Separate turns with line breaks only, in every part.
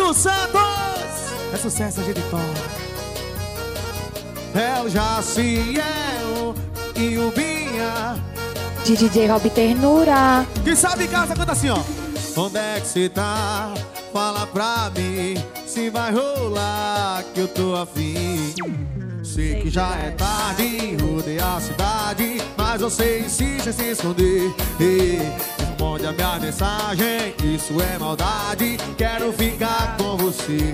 Lulu Santos. É sucesso, a gente toca. É o Jaciel e o Binha.
De DJ Rob Ternura.
Quem sabe em casa canta assim, ó. Onde é que cê tá? Fala pra mim se vai rolar que eu tô afim. Sei que já é tarde, rodei a cidade, mas você insiste em se esconder. Responde a minha mensagem, isso é maldade. Quero ficar com você.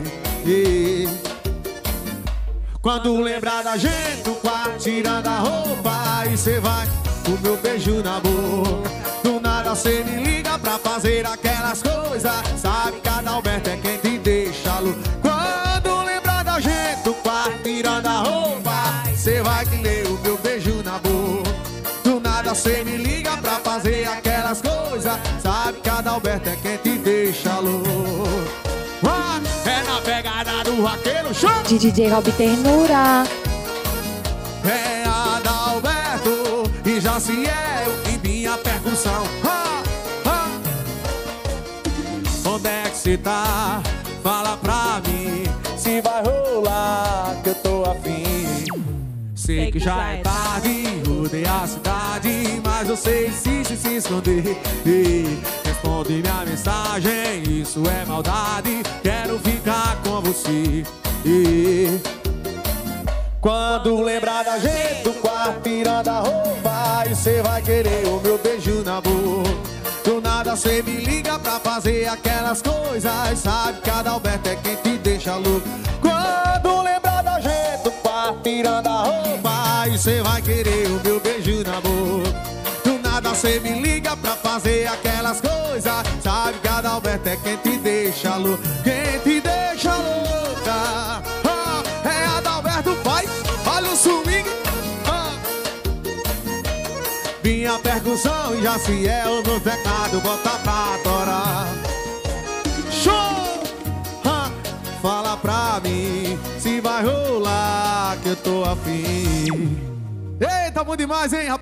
Quando lembrar da gente no quarto, tirando a roupa, e cê vai com meu beijo na boca. Do nada cê me liga pra fazer aquelas coisas. Sabe que Adalberto é quem te deixa louco. Quando lembrar da gente no quarto, tirando a roupa, cê vai que nem o meu beijo na boca. Do nada cê me liga pra fazer aquelas coisas. Sabe que Adalberto é quem te deixa louco. É na pegada do vaqueiro, show!
De DJ Rob Ternura.
É Adalberto e Jaciel e minha percussão. Onde é que cê tá? Fala pra mim se vai rolar que eu tô afim. Sei que já é tarde, rodei a cidade, mas você insiste em se esconder. Responde minha mensagem, isso é maldade. Quero ficar com você. Quando lembrar da gente do quarto, tirando a roupa, e cê vai querer o meu beijo na boca. Do nada cê me liga pra fazer aquelas coisas. Sabe que Adalberto é quem te deixa louco. Quando lembrar da gente do quarto, tirando a roupa, e cê vai querer o meu beijo na boca. Do nada cê me liga pra fazer aquelas coisas. Sabe que Adalberto é quem te deixa louco. Quem te deixa louca. É Adalberto, pai. Olha o swing. Minha percussão e Jaciel no teclado, bota pra torar. Show! Fala pra mim se vai rolar que eu tô afim. Eita, bom demais, hein, rapaz?